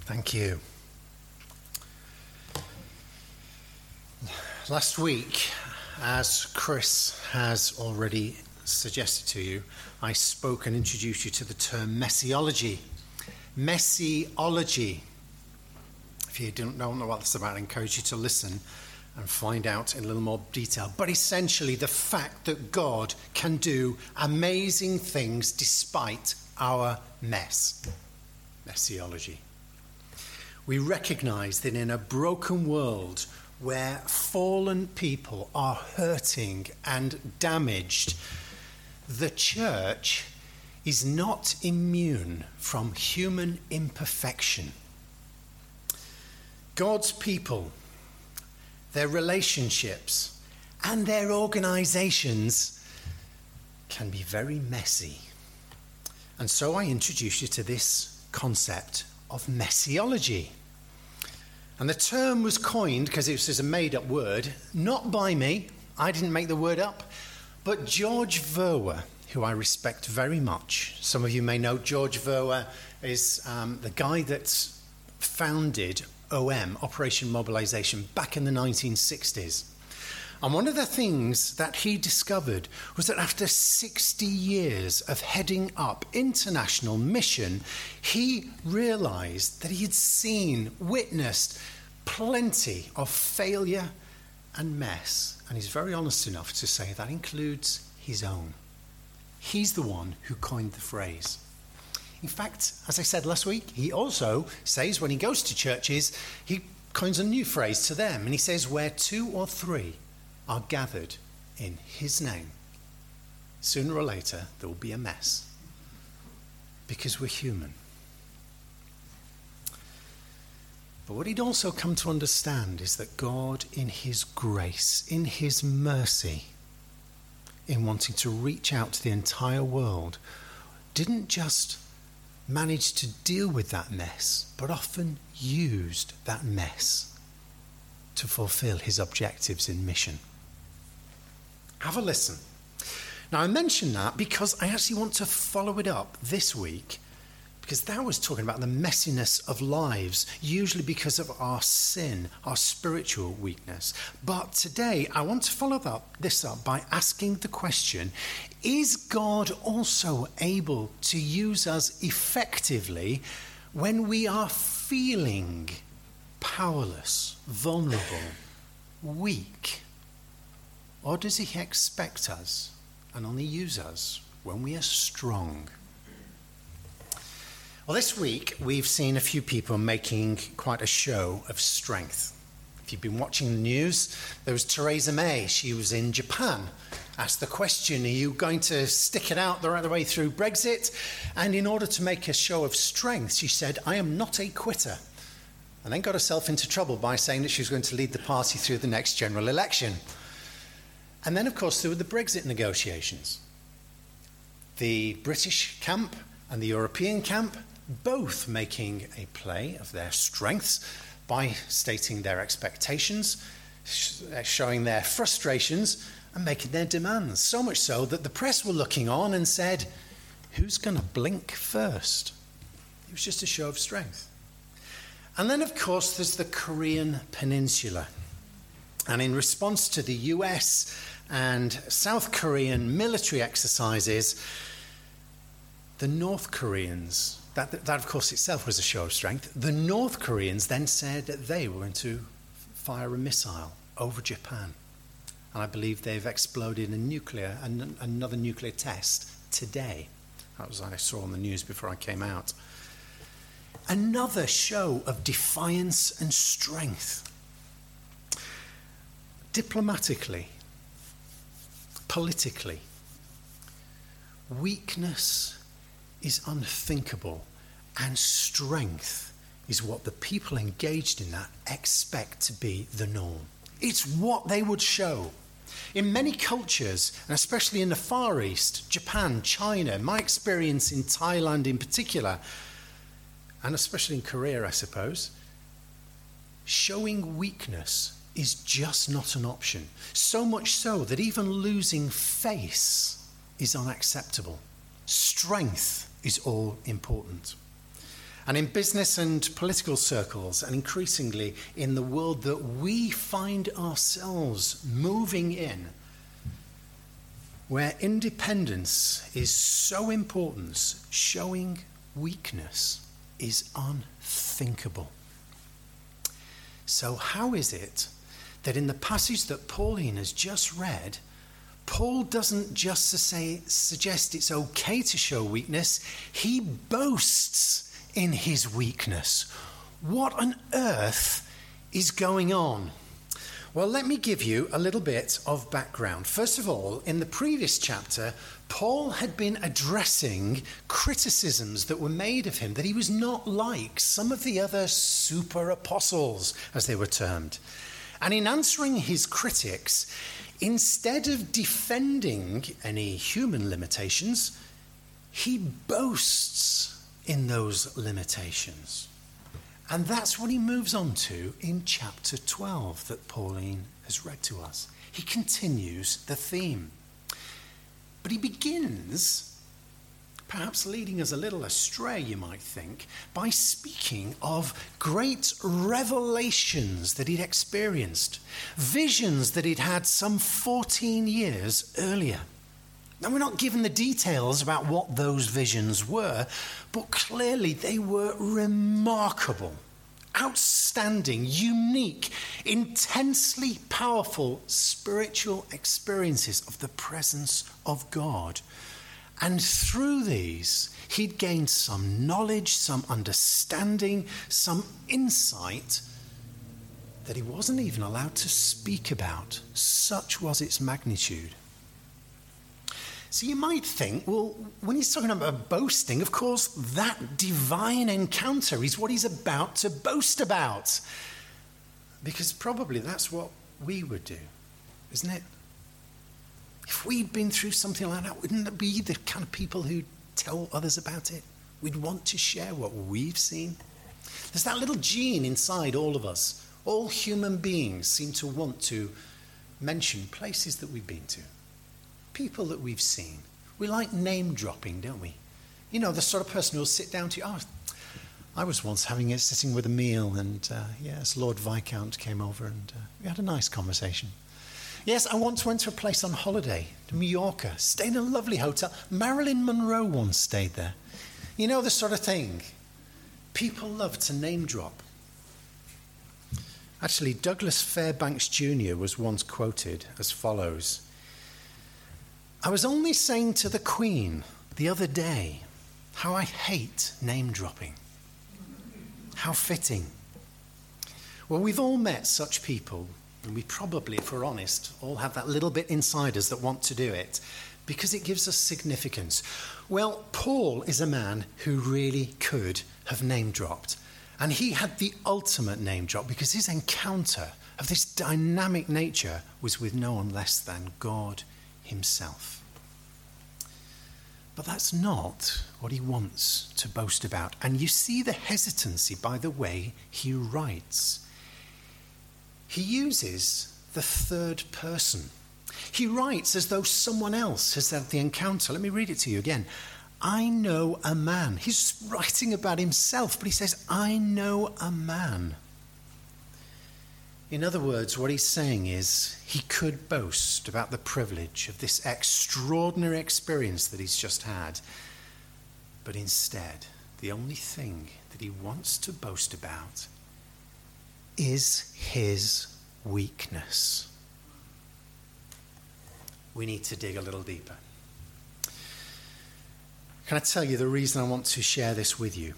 Thank you. Last week, as Chris has already suggested to you, I spoke and introduced you to the term messiology. Messiology. If you don't know what that's about, I encourage you to listen and find out in a little more detail. But essentially, the fact that God can do amazing things despite our mess. Messiology. We recognize that in a broken world where fallen people are hurting and damaged, the church is not immune from human imperfection. God's people, their relationships, and their organizations can be very messy. And so I introduce you to this concept of messiology. And the term was coined, because it was a made-up word, not by me, I didn't make the word up, but George Verwer, who I respect very much. Some of you may know George Verwer is the guy that founded OM, Operation Mobilization, back in the 1960s. And one of the things that he discovered was that after 60 years of heading up international mission, he realized that he had seen, witnessed plenty of failure and mess. And he's very honest enough to say that includes his own. He's the one who coined the phrase. In fact, as I said last week, he also says when he goes to churches, he coins a new phrase to them. And he says, where two or three are gathered in his name, sooner or later there will be a mess, because we're human. But what he'd also come to understand is that God, in his grace, in his mercy, in wanting to reach out to the entire world, didn't just manage to deal with that mess, but often used that mess to fulfill his objectives in mission. Have a listen. Now, I mention that because I actually want to follow it up this week, because that was talking about the messiness of lives, usually because of our sin, our spiritual weakness. But today, I want to follow this up by asking the question, is God also able to use us effectively when we are feeling powerless, vulnerable, weak? Or does he expect us and only use us when we are strong? Well, this week we've seen a few people making quite a show of strength. If you've been watching the news, there was Theresa May. She was in Japan, asked the question, are you going to stick it out the right way through Brexit? And in order to make a show of strength, she said, I am not a quitter. And then got herself into trouble by saying that she was going to lead the party through the next general election. And then, of course, there were the Brexit negotiations. The British camp and the European camp both making a play of their strengths by stating their expectations, showing their frustrations, and making their demands. So much so that the press were looking on and said, who's going to blink first? It was just a show of strength. And then, of course, there's the Korean Peninsula. And in response to the US and South Korean military exercises, the North Koreans, that of course itself was a show of strength, the North Koreans then said that they were going to fire a missile over Japan. And I believe they've exploded another nuclear test today. That was what I saw on the news before I came out. Another show of defiance and strength. Diplomatically, politically, weakness is unthinkable, and strength is what the people engaged in that expect to be the norm. It's what they would show. In many cultures, and especially in the Far East, Japan, China, my experience in Thailand in particular, and especially in Korea, I suppose, showing weakness is just not an option. So much so that even losing face is unacceptable. Strength is all important. And in business and political circles, and increasingly in the world that we find ourselves moving in, where independence is so important, showing weakness is unthinkable. So how is it that in the passage that Pauline has just read, Paul doesn't just suggest it's okay to show weakness, he boasts in his weakness? What on earth is going on? Well, let me give you a little bit of background. First of all, in the previous chapter, Paul had been addressing criticisms that were made of him, that he was not like some of the other super apostles, as they were termed. And in answering his critics, instead of defending any human limitations, he boasts in those limitations. And that's what he moves on to in chapter 12 that Pauline has read to us. He continues the theme. But he begins, perhaps leading us a little astray, you might think, by speaking of great revelations that he'd experienced, visions that he'd had some 14 years earlier. Now, we're not given the details about what those visions were, but clearly they were remarkable, outstanding, unique, intensely powerful spiritual experiences of the presence of God. And through these, he'd gained some knowledge, some understanding, some insight that he wasn't even allowed to speak about. Such was its magnitude. So you might think, well, when he's talking about boasting, of course, that divine encounter is what he's about to boast about. Because probably that's what we would do, isn't it? If we'd been through something like that, wouldn't it be the kind of people who tell others about it? We'd want to share what we've seen. There's that little gene inside all of us. All human beings seem to want to mention places that we've been to. People that we've seen. We like name dropping, don't we? You know, the sort of person who'll sit down to you. Oh, I was once sitting with a meal, and yes, Lord Viscount came over, and we had a nice conversation. Yes, I once went to a place on holiday to Mallorca, stayed in a lovely hotel. Marilyn Monroe once stayed there. You know, the sort of thing. People love to name drop. Actually, Douglas Fairbanks Jr. was once quoted as follows: I was only saying to the Queen the other day how I hate name dropping. How fitting. Well, we've all met such people, and we probably, if we're honest, all have that little bit inside us that want to do it because it gives us significance. Well, Paul is a man who really could have name dropped, and he had the ultimate name drop because his encounter of this dynamic nature was with no one less than God himself. But that's not what he wants to boast about. And you see the hesitancy by the way he writes. He uses the third person. He writes as though someone else has had the encounter. Let me read it to you again. I know a man. He's writing about himself, but he says, I know a man. In other words, what he's saying is he could boast about the privilege of this extraordinary experience that he's just had. But instead, the only thing that he wants to boast about is his weakness. We need to dig a little deeper. Can I tell you the reason I want to share this with you?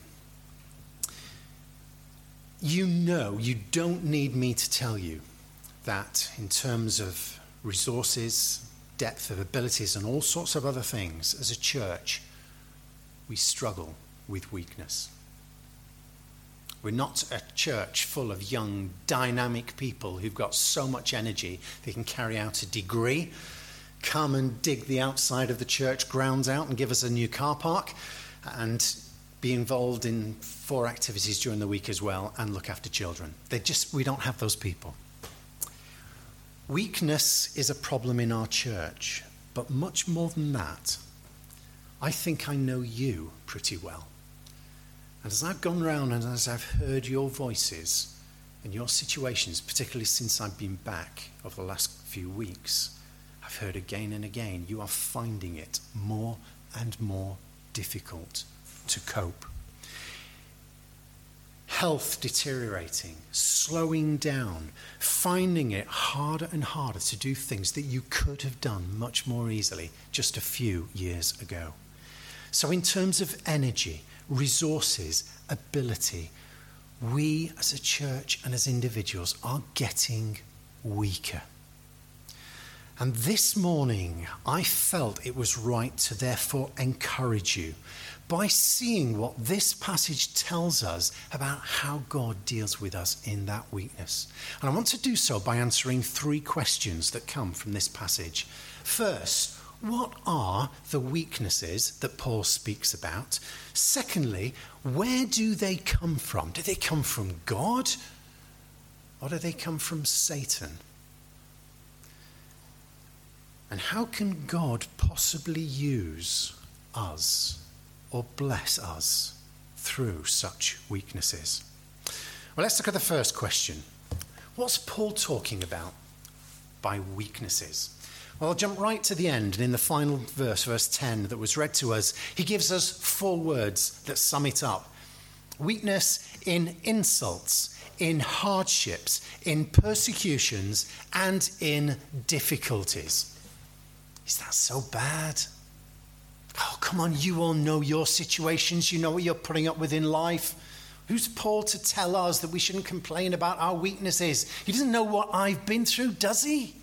You know, you don't need me to tell you that in terms of resources, depth of abilities, and all sorts of other things, as a church, we struggle with weakness. We're not a church full of young, dynamic people who've got so much energy they can carry out a degree, come and dig the outside of the church grounds out and give us a new car park, and be involved in 4 activities during the week as well, and look after children. We don't have those people. Weakness is a problem in our church, but much more than that, I think I know you pretty well. And as I've gone round and as I've heard your voices and your situations, particularly since I've been back over the last few weeks, I've heard again and again, you are finding it more and more difficult to cope. Health deteriorating, slowing down, finding it harder and harder to do things that you could have done much more easily just a few years ago. So in terms of energy, resources, ability, we as a church and as individuals are getting weaker. And this morning, I felt it was right to therefore encourage you by seeing what this passage tells us about how God deals with us in that weakness. And I want to do so by answering 3 questions that come from this passage. First, what are the weaknesses that Paul speaks about? Secondly, where do they come from? Do they come from God or do they come from Satan? And how can God possibly use us or bless us through such weaknesses? Well, let's look at the first question. What's Paul talking about by weaknesses? Well, I'll jump right to the end, and in the final verse, verse 10 that was read to us, he gives us 4 words that sum it up. Weakness in insults, in hardships, in persecutions, and in difficulties. Is that so bad? Oh, come on, you all know your situations. You know what you're putting up with in life. Who's Paul to tell us that we shouldn't complain about our weaknesses? He doesn't know what I've been through, does he?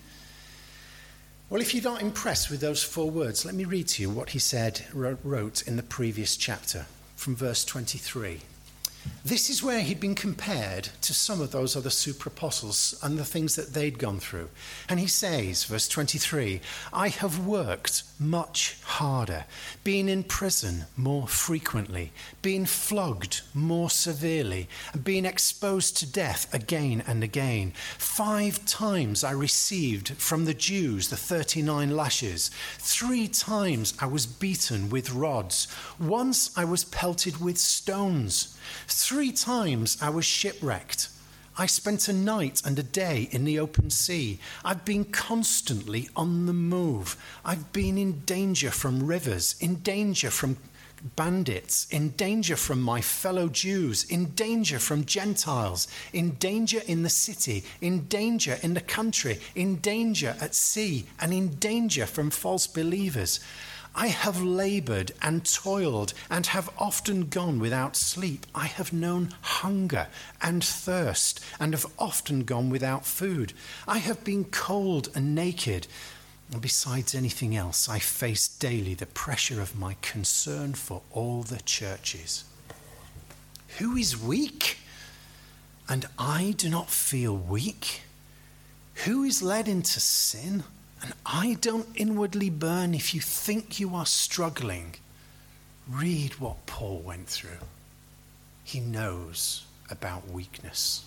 Well, if you're not impressed with those 4 words, let me read to you what he wrote in the previous chapter from verse 23. This is where he'd been compared to some of those other super apostles and the things that they'd gone through. And he says, verse 23, I have worked much harder, been in prison more frequently, been flogged more severely, and been exposed to death again and again. 5 times I received from the Jews the 39 lashes. 3 times I was beaten with rods. Once I was pelted with stones. 3 times I was shipwrecked. I spent a night and a day in the open sea. I've been constantly on the move. I've been in danger from rivers, in danger from bandits, in danger from my fellow Jews, in danger from Gentiles, in danger in the city, in danger in the country, in danger at sea, and in danger from false believers. I have labored and toiled and have often gone without sleep. I have known hunger and thirst and have often gone without food. I have been cold and naked. And besides anything else, I face daily the pressure of my concern for all the churches. Who is weak? And I do not feel weak. Who is led into sin? And I don't inwardly burn. If you think you are struggling, read what Paul went through. He knows about weakness.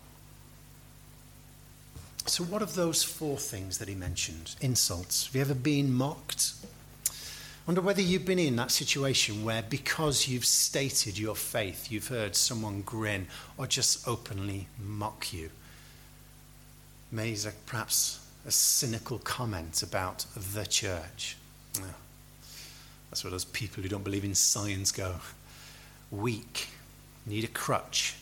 So what of those 4 things that he mentioned? Insults. Have you ever been mocked? I wonder whether you've been in that situation where because you've stated your faith, you've heard someone grin or just openly mock you. Maybe perhaps a cynical comment about the church. Oh, that's where those people who don't believe in science go. Weak, need a crutch.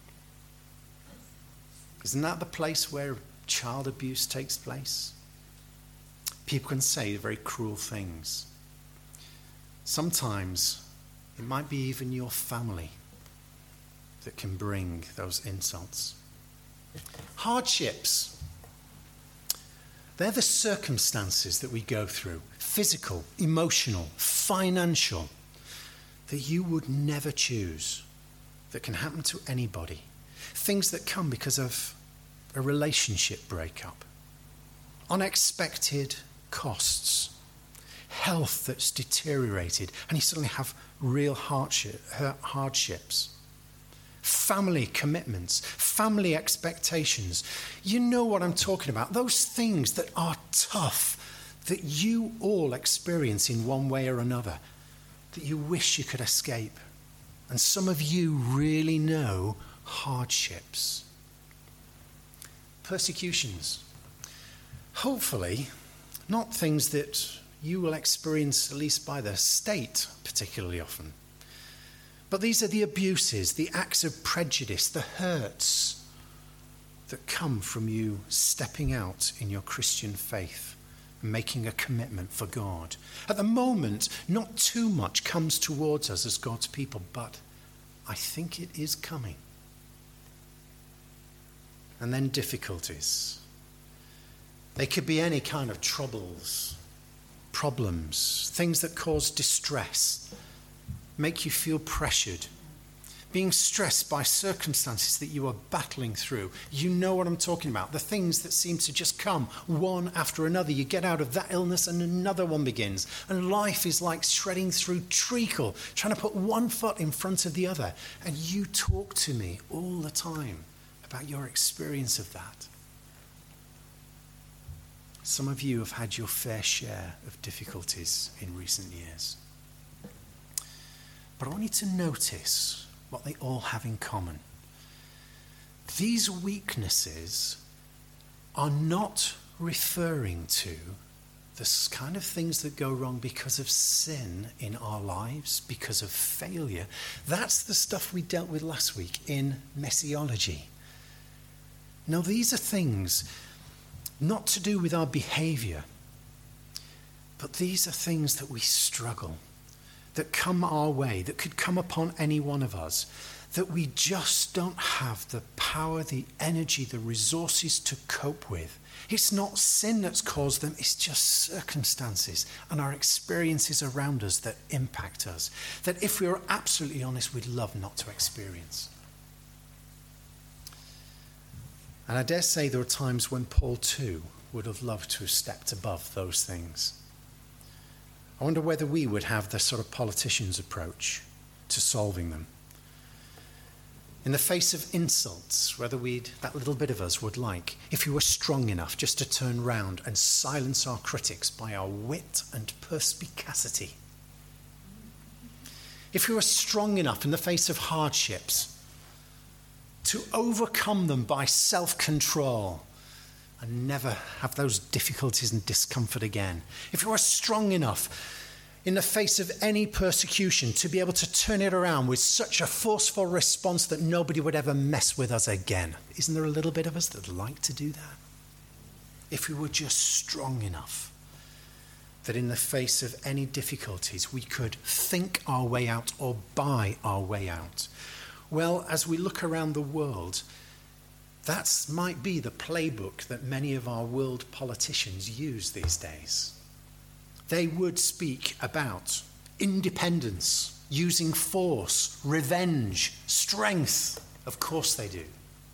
Isn't that the place where child abuse takes place? People can say very cruel things. Sometimes it might be even your family that can bring those insults. Hardships. They're the circumstances that we go through, physical, emotional, financial, that you would never choose, that can happen to anybody. Things that come because of a relationship breakup, unexpected costs, health that's deteriorated, and you suddenly have real hardships. Family commitments, family expectations. You know what I'm talking about. Those things that are tough, that you all experience in one way or another, that you wish you could escape. And some of you really know hardships. Persecutions. Hopefully, not things that you will experience, at least by the state, particularly often. But these are the abuses, the acts of prejudice, the hurts that come from you stepping out in your Christian faith and making a commitment for God. At the moment, not too much comes towards us as God's people, but I think it is coming. And then difficulties. They could be any kind of troubles, problems, things that cause distress, make you feel pressured, being stressed by circumstances that you are battling through. You know what I'm talking about. The things that seem to just come one after another. You get out of that illness and another one begins. And life is like shredding through treacle, trying to put one foot in front of the other. And you talk to me all the time about your experience of that. Some of you have had your fair share of difficulties in recent years. But I want you to notice what they all have in common. These weaknesses are not referring to the kind of things that go wrong because of sin in our lives, because of failure. That's the stuff we dealt with last week in Messiology. No, these are things not to do with our behavior, but these are things that we struggle, that come our way, that could come upon any one of us, that we just don't have the power, the energy, the resources to cope with. It's not sin that's caused them, it's just circumstances and our experiences around us that impact us, that if we were absolutely honest, we'd love not to experience. And I dare say there are times when Paul too would have loved to have stepped above those things. I wonder whether we would have the sort of politician's approach to solving them. In the face of insults, whether that little bit of us would like, if we were strong enough just to turn round and silence our critics by our wit and perspicacity. If we were strong enough in the face of hardships to overcome them by self-control and never have those difficulties and discomfort again. If we were strong enough in the face of any persecution to be able to turn it around with such a forceful response that nobody would ever mess with us again. Isn't there a little bit of us that'd like to do that? If we were just strong enough that in the face of any difficulties we could think our way out or buy our way out. Well, as we look around the world, that might be the playbook that many of our world politicians use these days. They would speak about independence, using force, revenge, strength. Of course they do.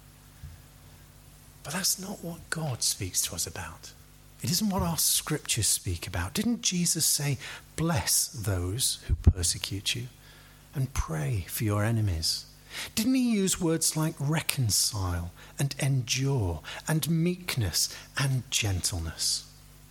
But that's not what God speaks to us about. It isn't what our scriptures speak about. Didn't Jesus say, bless those who persecute you and pray for your enemies? Didn't he use words like reconcile and endure and meekness and gentleness?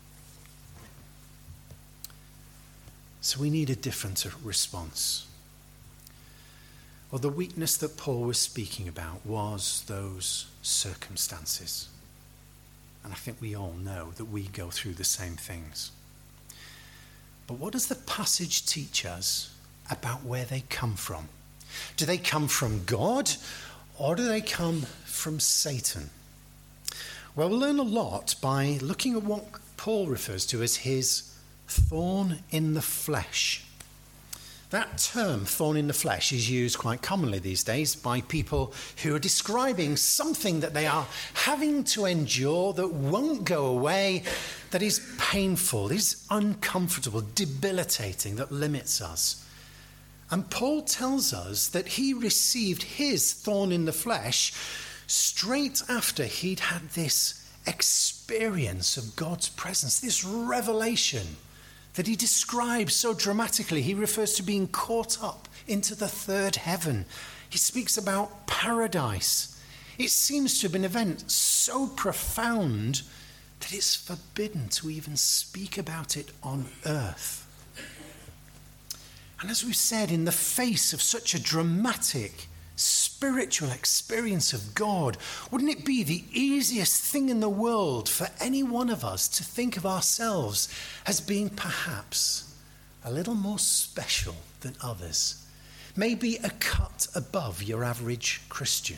So we need a different response. Well, the weakness that Paul was speaking about was those circumstances. And I think we all know that we go through the same things. But what does the passage teach us about where they come from? Do they come from God or do they come from Satan? Well, we'll learn a lot by looking at what Paul refers to as his thorn in the flesh. That term, thorn in the flesh, is used quite commonly these days by people who are describing something that they are having to endure that won't go away, that is painful, is uncomfortable, debilitating, that limits us. And Paul tells us that he received his thorn in the flesh straight after he'd had this experience of God's presence, this revelation that he describes so dramatically. He refers to being caught up into the third heaven. He speaks about paradise. It seems to have been an event so profound that it's forbidden to even speak about it on earth. And as we've said, in the face of such a dramatic spiritual experience of God, wouldn't it be the easiest thing in the world for any one of us to think of ourselves as being perhaps a little more special than others? Maybe a cut above your average Christian.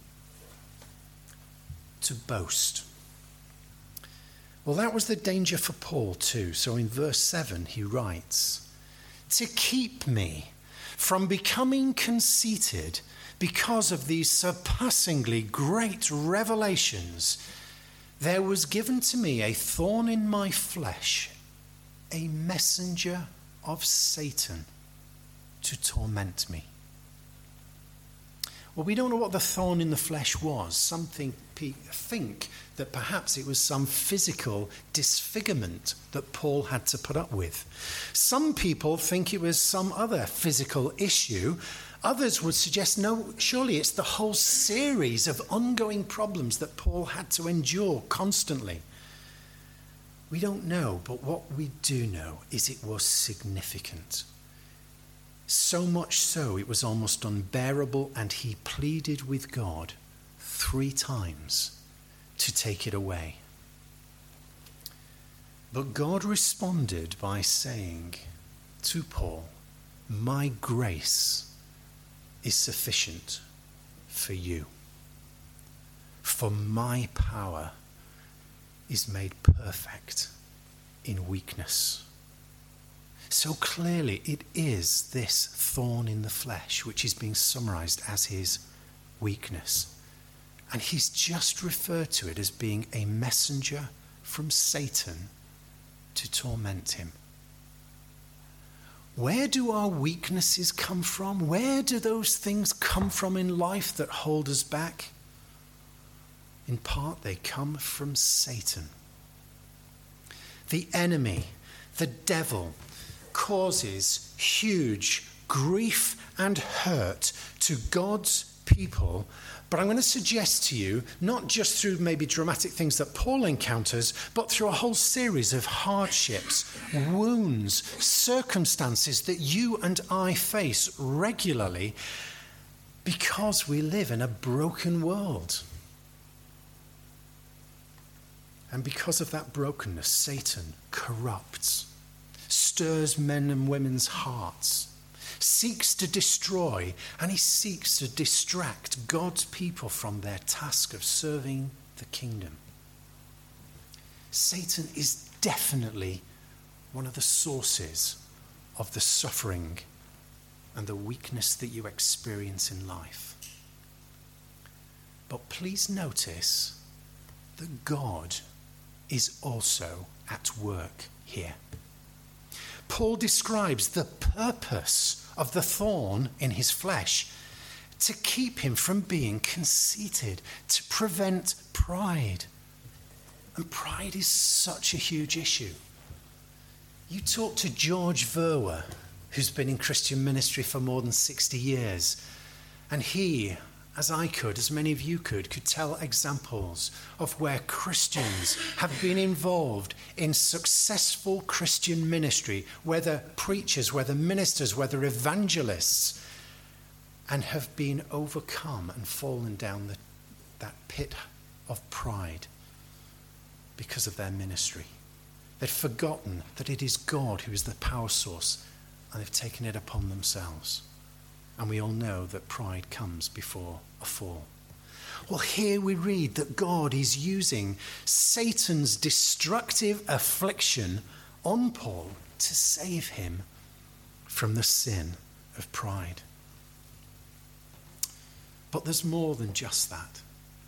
To boast. Well, that was the danger for Paul too. So in verse 7 he writes, "To keep me from becoming conceited because of these surpassingly great revelations, there was given to me a thorn in my flesh, a messenger of Satan to torment me." Well, we don't know what the thorn in the flesh was. Some think that perhaps it was some physical disfigurement that Paul had to put up with. Some people think it was some other physical issue. Others would suggest, no, surely it's the whole series of ongoing problems that Paul had to endure constantly. We don't know, but what we do know is it was significant. So much so, it was almost unbearable, and he pleaded with God 3 times to take it away. But God responded by saying to Paul, "My grace is sufficient for you, for my power is made perfect in weakness." So clearly it is this thorn in the flesh which is being summarized as his weakness. And he's just referred to it as being a messenger from Satan to torment him. Where do our weaknesses come from? Where do those things come from in life that hold us back? In part, they come from Satan. The enemy, the devil, causes huge grief and hurt to God's people. But I'm going to suggest to you, not just through maybe dramatic things that Paul encounters, but through a whole series of hardships, wounds, circumstances that you and I face regularly because we live in a broken world. And because of that brokenness, Satan corrupts, stirs men and women's hearts, seeks to destroy, and he seeks to distract God's people from their task of serving the kingdom. Satan is definitely one of the sources of the suffering and the weakness that you experience in life. But please notice that God is also at work here. Paul describes the purpose of the thorn in his flesh to keep him from being conceited, to prevent pride. And pride is such a huge issue. You talk to George Verwer, who's been in Christian ministry for more than 60 years, and he, as I could, as many of you could tell examples of where Christians have been involved in successful Christian ministry, whether preachers, whether ministers, whether evangelists, and have been overcome and fallen down that pit of pride because of their ministry. They've forgotten that it is God who is the power source, and they've taken it upon themselves. And we all know that pride comes before a fall. Well, here we read that God is using Satan's destructive affliction on Paul to save him from the sin of pride. But there's more than just that.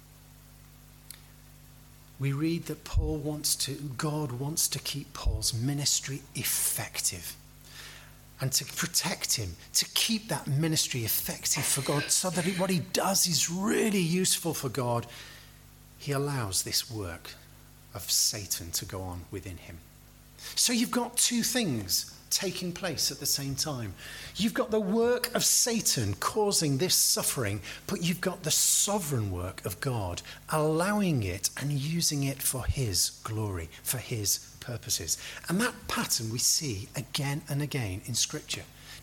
We read that God wants to keep Paul's ministry effective, and to protect him, to keep that ministry effective for God, so that what he does is really useful for God. He allows this work of Satan to go on within him. So you've got 2 things taking place at the same time. You've got the work of Satan causing this suffering, but you've got the sovereign work of God allowing it and using it for his glory, for his purposes. And that pattern we see again and again in Scripture.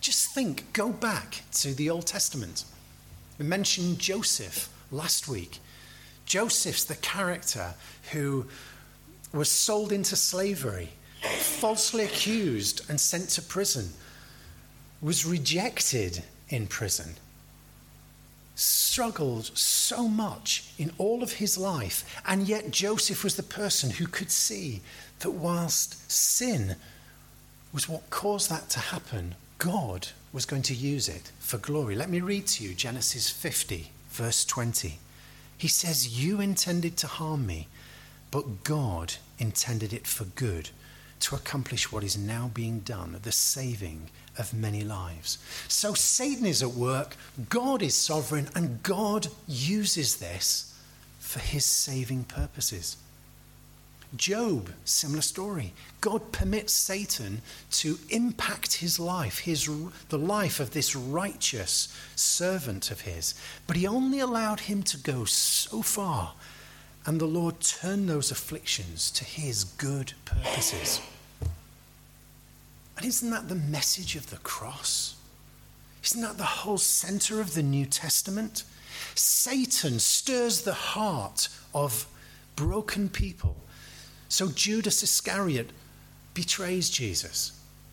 Just think, go back to the Old Testament. We mentioned Joseph last week. Joseph's the character who was sold into slavery, falsely accused and sent to prison, was rejected in prison, struggled so much in all of his life, and yet Joseph was the person who could see that whilst sin was what caused that to happen, God was going to use it for glory. Let me read to you Genesis 50, verse 20. He says, "You intended to harm me, but God intended it for good, to accomplish what is now being done, the saving of many lives." So Satan is at work, God is sovereign, and God uses this for his saving purposes. Job, similar story. God permits Satan to impact his life, the life of this righteous servant of his. But he only allowed him to go so far, and the Lord turned those afflictions to his good purposes. And isn't that the message of the cross? Isn't that the whole center of the New Testament? Satan stirs the heart of broken people. So Judas Iscariot betrays Jesus.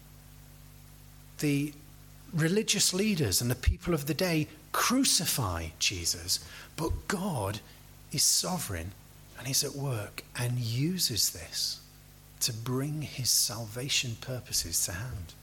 The religious leaders and the people of the day crucify Jesus, but God is sovereign and is at work and uses this to bring his salvation purposes to hand.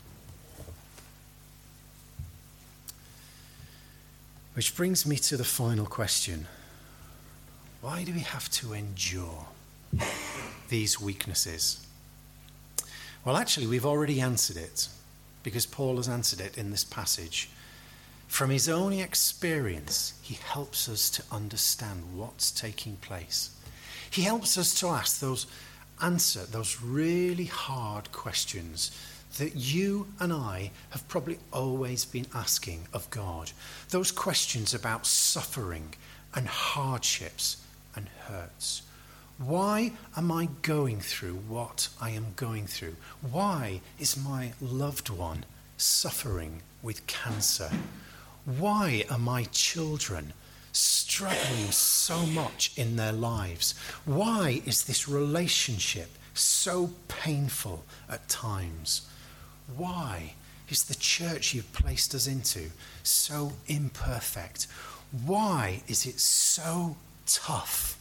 Which brings me to the final question. Why do we have to endure these weaknesses? Well, actually, we've already answered it, because Paul has answered it in this passage. From his own experience, he helps us to understand what's taking place. He helps us to answer those really hard questions that you and I have probably always been asking of God. Those questions about suffering and hardships and hurts. Why am I going through what I am going through? Why is my loved one suffering with cancer? Why are my children struggling so much in their lives? Why is this relationship so painful at times? Why is the church you've placed us into so imperfect? Why is it so tough?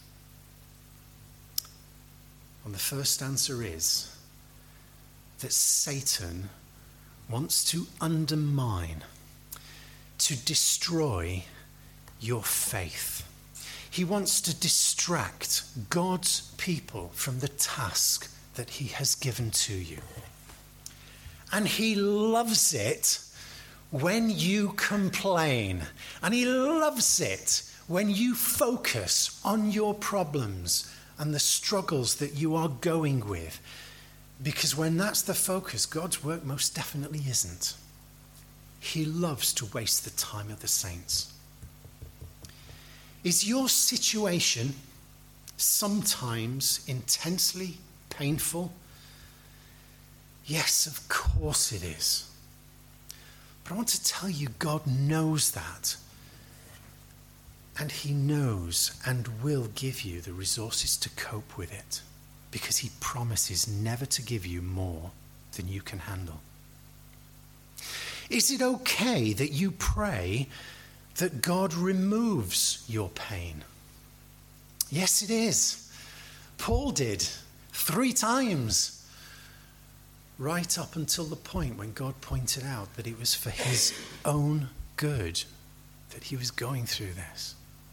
And the first answer is that Satan wants to undermine, to destroy your faith. He wants to distract God's people from the task that he has given to you. And he loves it when you complain. And he loves it when you focus on your problems and the struggles that you are going with. Because when that's the focus, God's work most definitely isn't. He loves to waste the time of the saints. Is your situation sometimes intensely painful? Yes, of course it is. But I want to tell you, God knows that. And he knows and will give you the resources to cope with it, because he promises never to give you more than you can handle. Is it okay that you pray that God removes your pain? Yes, it is. Paul did 3 times, right up until the point when God pointed out that it was for his own good that he was going through this.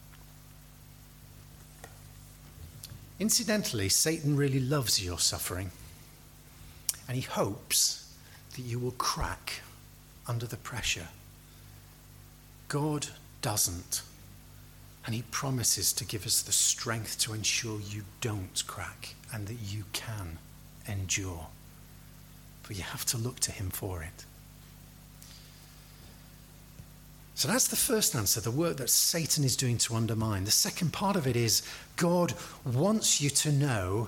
Incidentally, Satan really loves your suffering, and he hopes that you will crack under the pressure. God doesn't, and he promises to give us the strength to ensure you don't crack and that you can endure. But you have to look to him for it. So that's the first answer, the work that Satan is doing to undermine. The second part of it is God wants you to know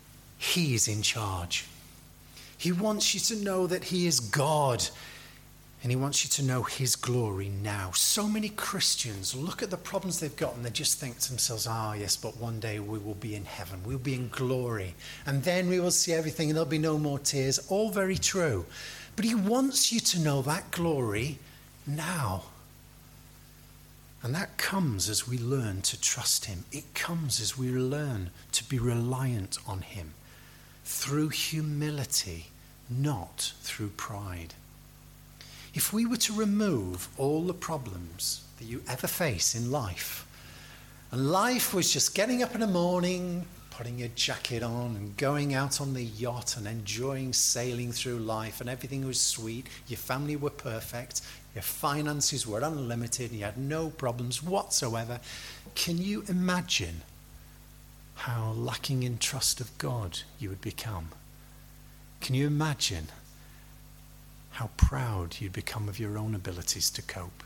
he is in charge. He wants you to know that he is God. And he wants you to know his glory now. So many Christians look at the problems they've got and they just think to themselves, yes, but one day we will be in heaven. We'll be in glory. And then we will see everything and there'll be no more tears. All very true. But he wants you to know that glory now. And that comes as we learn to trust him. It comes as we learn to be reliant on him. Through humility, not through pride. If we were to remove all the problems that you ever face in life, and life was just getting up in the morning, putting your jacket on and going out on the yacht and enjoying sailing through life, and everything was sweet, your family were perfect, your finances were unlimited, and you had no problems whatsoever, can you imagine how lacking in trust of God you would become? Can you imagine how proud you'd become of your own abilities to cope?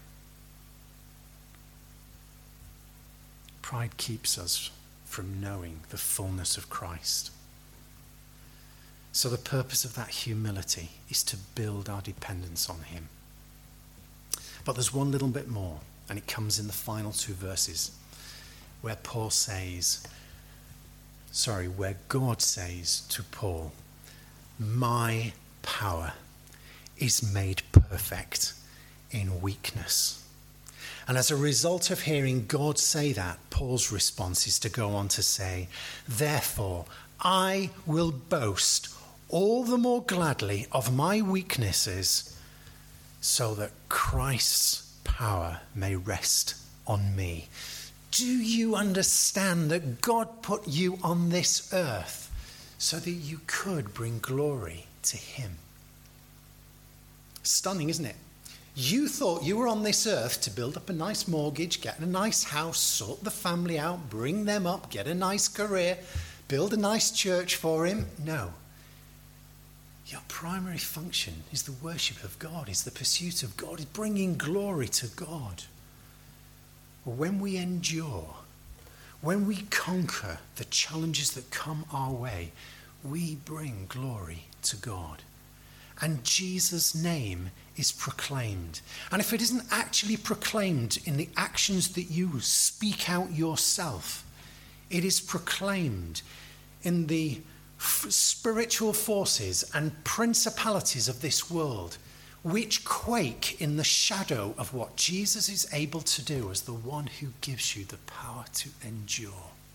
Pride keeps us from knowing the fullness of Christ. So the purpose of that humility is to build our dependence on him. But there's one little bit more, and it comes in the final 2 verses, where God says to Paul, my power is made perfect in weakness. And as a result of hearing God say that, Paul's response is to go on to say, therefore, I will boast all the more gladly of my weaknesses, so that Christ's power may rest on me. Do you understand that God put you on this earth so that you could bring glory to him? Stunning, isn't it? You thought you were on this earth to build up a nice mortgage, get a nice house, sort the family out, bring them up, get a nice career, build a nice church for him. No. Your primary function is the worship of God, is the pursuit of God, is bringing glory to God. When we endure, when we conquer the challenges that come our way, we bring glory to God. And Jesus' name is proclaimed. And if it isn't actually proclaimed in the actions that you speak out yourself, it is proclaimed in the spiritual forces and principalities of this world, which quake in the shadow of what Jesus is able to do as the one who gives you the power to endure.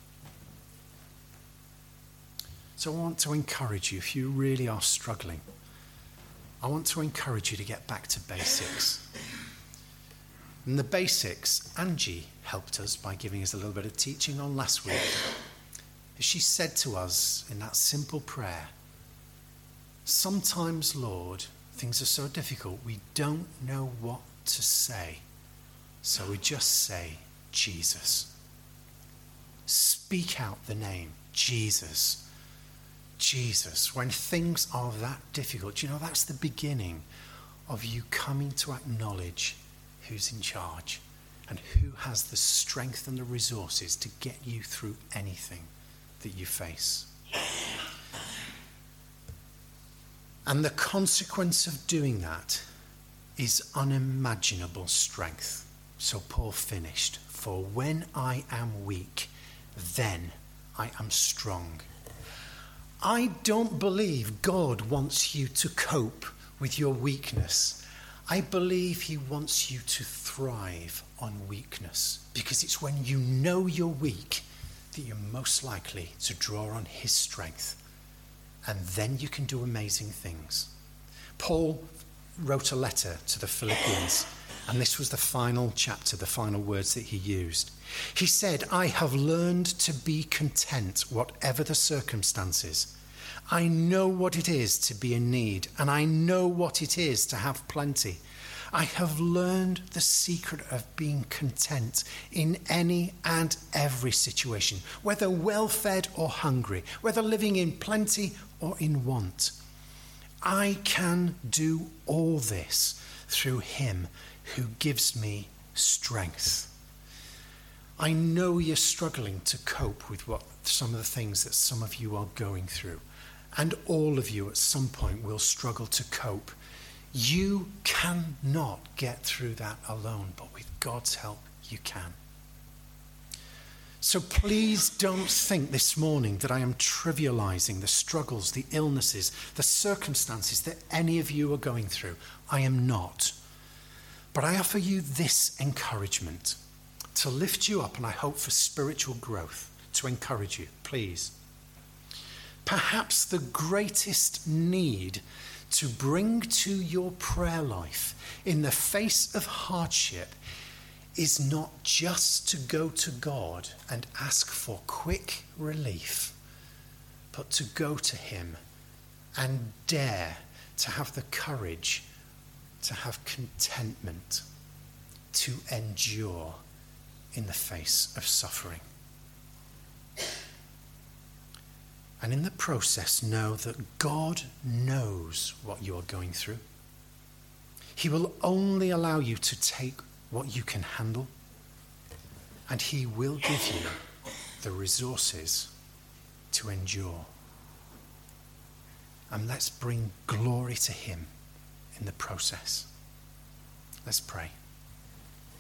So I want to encourage you, if you really are struggling, I want to encourage you to get back to basics. And the basics, Angie helped us by giving us a little bit of teaching on last week. She said to us in that simple prayer, sometimes, Lord, things are so difficult, we don't know what to say. So we just say, Jesus. Speak out the name, Jesus. Jesus. When things are that difficult, that's the beginning of you coming to acknowledge who's in charge and who has the strength and the resources to get you through anything that you face. And the consequence of doing that is unimaginable strength. So Paul finished, for when I am weak, then I am strong. I don't believe God wants you to cope with your weakness. I believe he wants you to thrive on weakness, because it's when you know you're weak that you're most likely to draw on his strength. And then you can do amazing things. Paul wrote a letter to the Philippians, and this was the final chapter, the final words that he used. He said, I have learned to be content whatever the circumstances. I know what it is to be in need, and I know what it is to have plenty. I have learned the secret of being content in any and every situation, whether well-fed or hungry, whether living in plenty or in want. I can do all this through him who gives me strength. I know you're struggling to cope with some of the things that some of you are going through, and all of you at some point will struggle to cope You cannot get through that alone, but with God's help, you can. So please don't think this morning that I am trivializing the struggles, the illnesses, the circumstances that any of you are going through. I am not. But I offer you this encouragement to lift you up, and I hope for spiritual growth, to encourage you, please. Perhaps the greatest need to bring to your prayer life in the face of hardship is not just to go to God and ask for quick relief, but to go to him and dare to have the courage to have contentment, to endure in the face of suffering. And in the process, know that God knows what you are going through. He will only allow you to take what you can handle, and he will give you the resources to endure. And let's bring glory to him in the process. Let's pray.